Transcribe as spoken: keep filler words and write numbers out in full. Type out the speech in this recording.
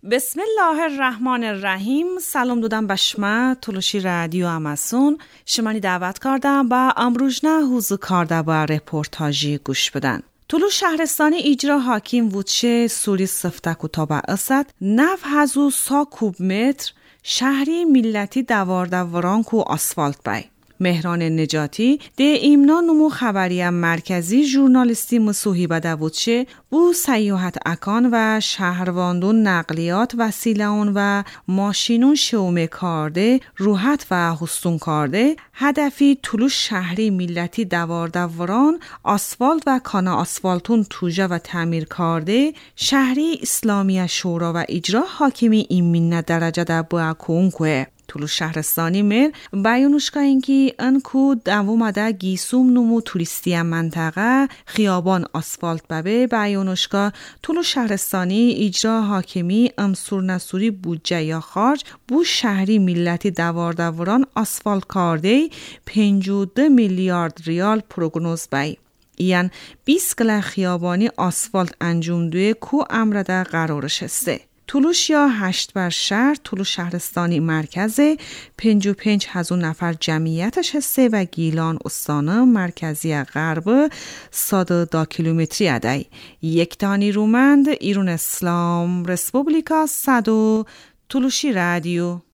بسم الله الرحمن الرحیم. سلام دادم به شما تلوشی رادیو امازون. شمانی دعوت کردم با امروزنه حوزو کرده با رپورتاجی گوش بدن. طلو شهرستانی اجرا حاکم وچه سوری سفته کتابه اسد نف هزو سا کوب متر شهری ملتی دوارده ورانکو آسفالت بای. مهران نجاتی ده ایمنا نمو خبری مرکزی ژورنالیستی مسوحی بده وچه بو سیاحت اکان و شهرواندون نقلیات وسیلهون و ماشینون شومه کرده روحت و حستون کرده هدفی طلو شهری ملتی دوارده وران آسفالت و کانا آسفالتون توجه و تعمیر کرده شهری اسلامی شورا و اجرا حاکمی ایمین درجه ده بو اکونکوه. طلو شهرستانی مر بیانوشکا اینکی انکو دوامده گیسوم نمو توریستی منطقه خیابان آسفالت ببه بیانوشکا طلو شهرستانی اجرا حاکمی امسور نسوری بودجه یا خارج بو شهری ملتی دوارده وران آسفالت کرده پنجاه و دو میلیارد ریال پروگنوز بای. یعنی بیست کلا خیابانی آسفالت انجام دوی کو امرده قرارش هسته. طلوش یا هشت بر شهر طلو شهرستانی مرکزه پنج و پنج هزار نفر جمعیتش هسته و گیلان استانه مرکزی غرب صد دا کیلومتری ادای. یک تانی رومند ایران اسلام رسپوبلیکا صدو طلوشی رادیو.